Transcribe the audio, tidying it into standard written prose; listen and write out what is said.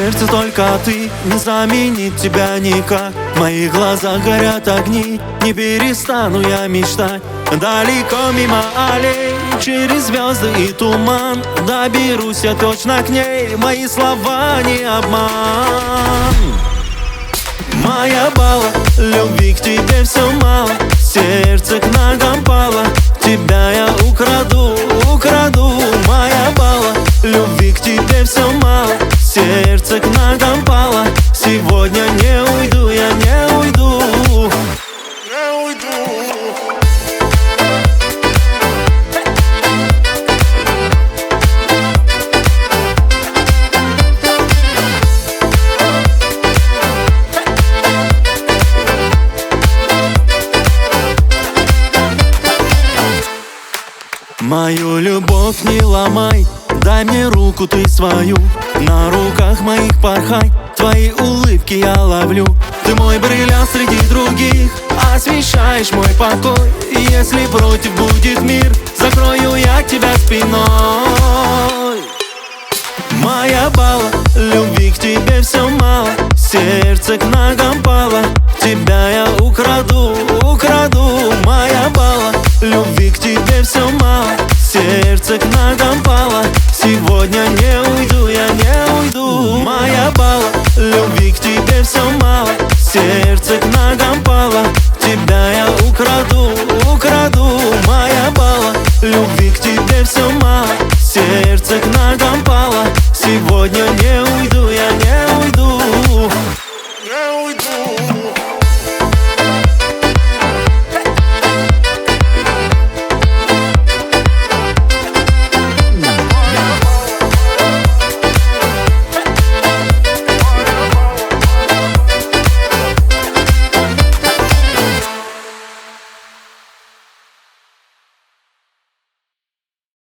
сердце только ты, не заменит тебя никак. В моих глазах горят огни, не перестану я мечтать. Далеко мимо аллей, через звезды и туман, доберусь я точно к ней, мои слова не обман. Моя Бала, любви к тебе все мало, сердце к ногам пало, тебя я украду, украду. Моя Бала, любви к тебе все мало, сердце к ногам пало, сегодня не уйду, я не уйду, не уйду. Мою любовь не ломай, дай мне руку ты свою, на руках моих порхай, твои улыбки я ловлю. Ты мой бриллиант среди других, освещаешь мой покой. Если против будет мир, закрою я тебя спиной. Моя Бала, любви к тебе все мало, сердце к ногам пало, тебя я украду,